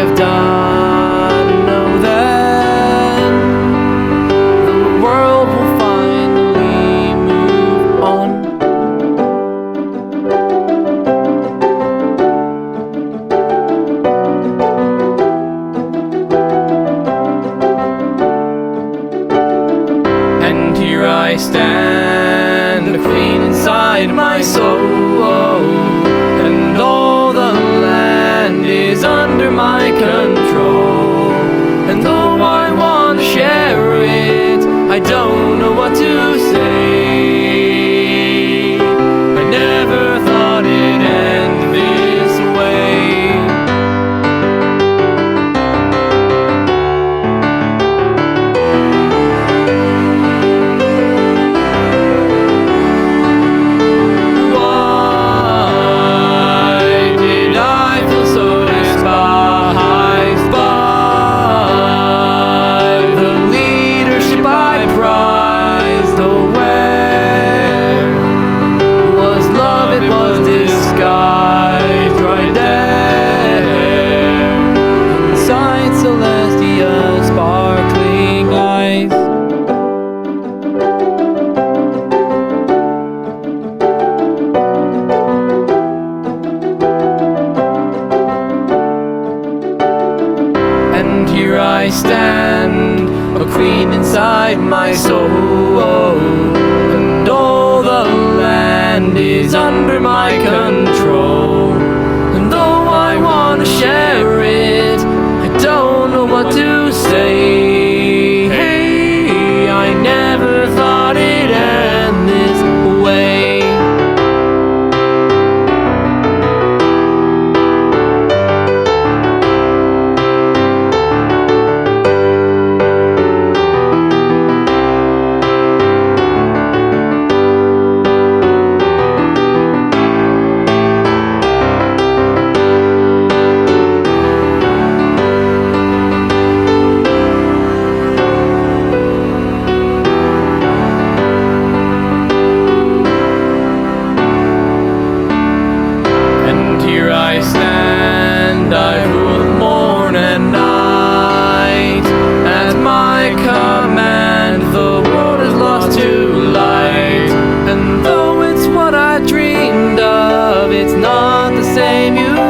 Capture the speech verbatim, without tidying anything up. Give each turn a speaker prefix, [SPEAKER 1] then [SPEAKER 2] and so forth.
[SPEAKER 1] have done, know then the world will finally move on. And here I stand, a queen inside my soul, and all the land is under my control. And though I want to share it, I don't know what to say. I never thought it'd end this way. Celestia's sparkling eyes. And here I stand, a queen inside my soul, and all the land is under my control. And though I want to share it, I don't know what to say. Hey, I never thought it'd end this way. Here I stand, I rule morn and night. At my command, the world is lost to light. And though it's what I dreamed of, it's not the same you